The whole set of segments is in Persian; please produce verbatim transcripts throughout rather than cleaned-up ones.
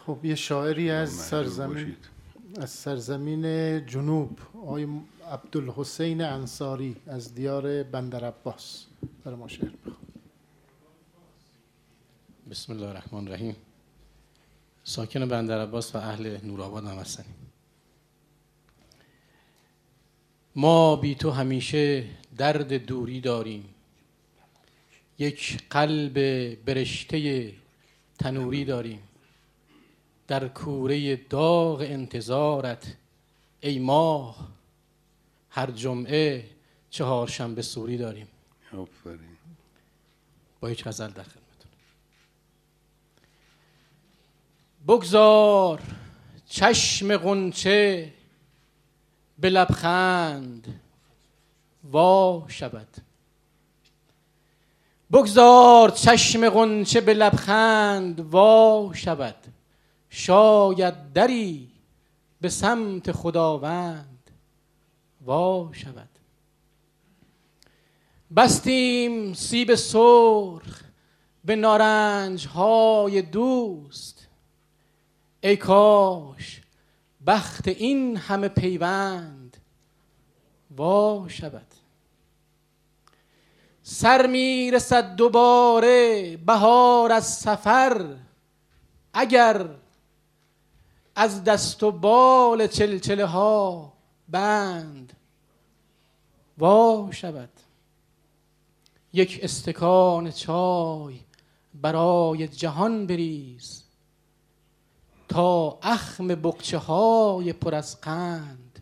خب یه شاعری از سرزمین از سرزمین جنوب، آقای عبدالحسین انصاری از دیار بندرعباس برای ما شعر بخوان. بسم الله الرحمن الرحیم. ساکن بندرعباس و اهل نورآباد هم هستیم. ما بی تو همیشه درد دوری داریم، یک قلب برشته تنوری داریم. در کوره داغ انتظارت ای ماه، هر جمعه چهارشنبه سوری داریم. آفرین. با یک غزل در خدمتتون. بگذار چشم غنچه به لبخند وا شود، بگذار چشم غنچه به لبخند وا شود. شاید دری به سمت خداوند وا شود. بستیم سیب سرخ به نارنج های دوست، ای کاش بخت این همه پیوند وا شود. سر می رسد دوباره بهار از سفر، اگر از دست و بال چلچله ها بند وا شود. یک استکان چای برای جهان بریز، تا اخم بقچه های پر از قند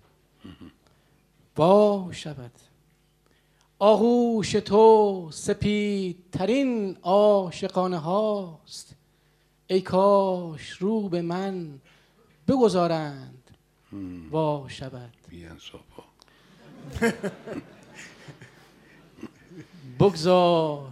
وا شود. آغوش تو سپیدترین عاشقانه هاست، ای کاش رو به من بگذارند وا شود. بگذار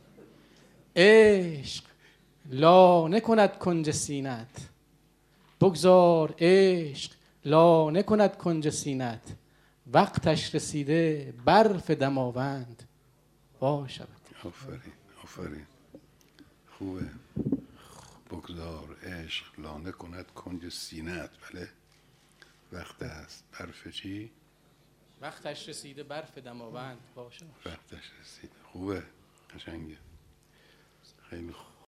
عشق لانه کند کنج سینت، بگذار عشق لانه کند کنج سینت. وقتش رسیده برف دماوند وا شود. آفرین آفرین. خوبه. بگذار عشق لانه کند کنج سینت. بله. وقت است برف چی؟ وقتش رسیده برف دماوند وا شود. وقتش رسیده. خوبه. قشنگه. خیلی خوب.